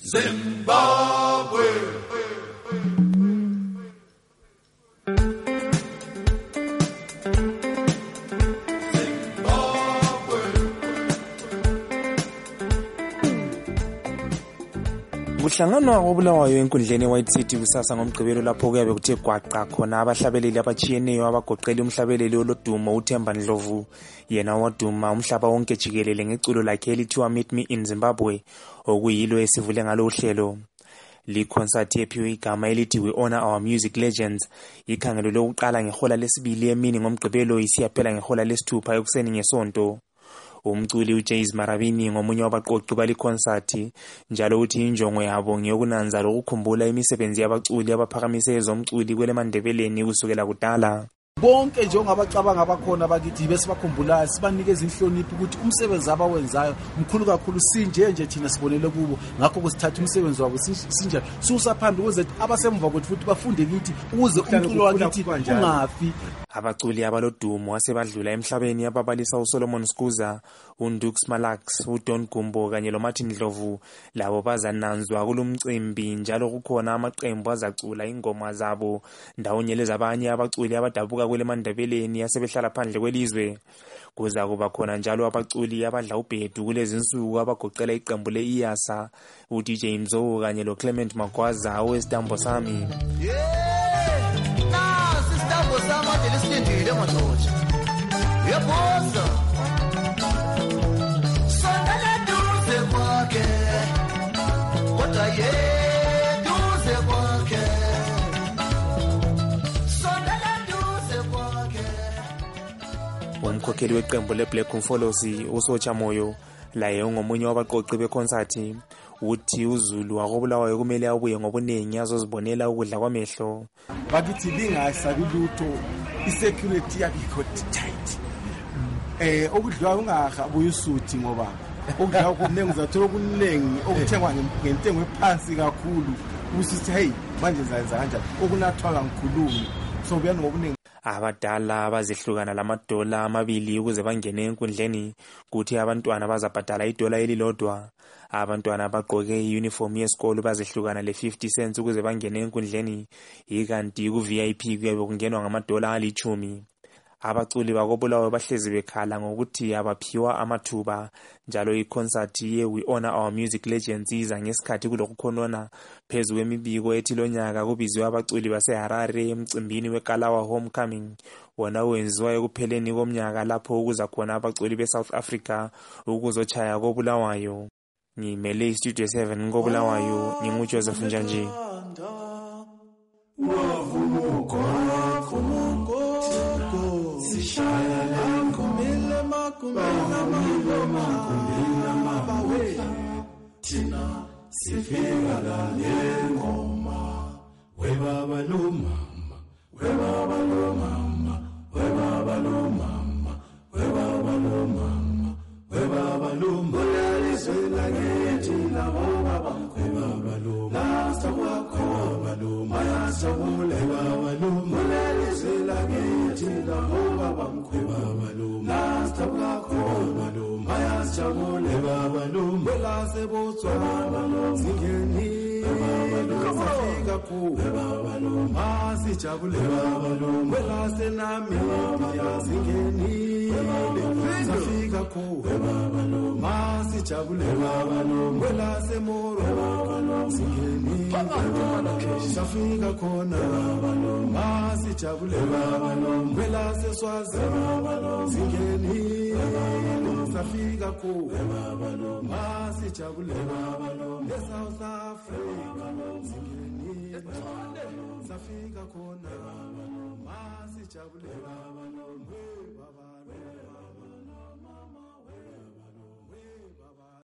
Zimbabwe. Kuhlanganwa kobulawayo enkundleni eWhite City kusasa ngomgqibelo lapho kuyabe kuthe gwaqa khona abahlabeleli abachiyeneyo abagoqela umhlabeleli olodumo uThemba Ndlovu yena waduma umhlaba wonke jikelele ngeculo lakhe elithiwa Meet Me in Zimbabwe okuyilo esivule ngalo uhlelo. Li concert yephiwe igama elithi We Honor Our Music Legends ikhangelo lokuqala ngehola lesibili emini ngomgqibelo isiyaphela ngehola lesithupha ekuseni ngesonto. Umculi uJays Marabini ngomunye wabaqoqi bali concert njalo uthi injongo yabo ngiyokunanza lokukhumbula imisebenzi yabaculi abaphakamise ezomculi kweleMandebeleni kusukela kudala. Bonke njengabacabanga abakhona bakithi bese bakhumbula sibanikeza inhlonipho ukuthi umsebenzi abawenzayo umkhulu kakhulu sinje thina sibonele kubo ngakho kusithatha umsebenzi wabo sinje susaphambili ukuze abasemva kwethu futhi bafunde kithi ukuze umculo wakithi ungafi. Abaculi abalodumo asebadlula emhlabeni ababalisa uSolomon Skuza, uNdux Malax, uDon Gumbo kanye loMartin Ndlovu labo bazananzwa kulumcimbi njalo kukhona amaqembu azacula ingoma zabo ndawonye lezabanye abaculi abadabuka kweleMandebeleni asebehlala phandle kwelizwe. Kuza kuba khona njalo abaculi abadla ubhedu kulezi insuku abagoqela iqembu leIyasa uDJ Mzo kanye loClement Magwaza owesitambo sami. Samade lisindile madoda yeboza sondela duze kwakhe kodwa duze kwakhe sondela duze kwakhe. Umkhokheli weqembu leBlack Umfolosi uSotsha Moyo laye ungomunye wabaqoqi beconcert uthi uZulu akobulawayo kumele abuye ngobunengi azozibonela ukudla kwamehlo. Bakithi lingasabi lutho isecurity yakho tight. Okudliwa ungahabuye usuthi ngoba okudliwa kuningi uzathola okuningi okuthengwa ngentengo ephansi kakhulu usithi hey manje zayenza kanjani okunathwala ngikhulumi so buyani ngobuningi. Abadala abazihlukana lamadola amabili ukuze bangene enkundleni kuthi abantwana bazabhadala idola elilodwa. Abantwana abagqoke iuniform yesikolo bazihlukana le50 cents ukuze bangene enkundleni ikanti ku VIP kuyabe kungenwa ngamadola ali10. Abaculi bakobulawayo bahlezi bekhala ngokuthi abaphiwa amathuba njalo iconcert ye We Honor Our Music Legends iza ngesikhathi kulokukhonona phezu kwemibiko ethi lonyaka kubiziwe abaculi baseHarare emcimbini weKalawa Homecoming wona wenziwa ekupheleni komnyaka lapho ukuza khona abaculi beSouth Africa ukuzochaya kobulawayo. Ngimele iStudio 7 kobulawayo nginguJoseph Njanji. Tina sifika la ngoma we baba lo mama we baba lo mama we baba lo mama we baba lo mama we baba lo mama lizela ngithi la baba we baba lo mama sakwakho baba lo mama sabule baba lo mama lizela ngithi la baba we baba lo mama sakwakho baba lo mama sabule baba lo mama sebotswana zingeni baba lo safika ku baba lo mama sijabule baba lo mama senami zingeni safika ku baba lo mama sijabule baba lo mama semoro baba lo zingeni safika khona baba lo mama sijabule baba lo mama seswazi baba lo zingeni safika ku baba lo mama sijabule baba lo South Africa zingeni safika khona baba lo mama sijabule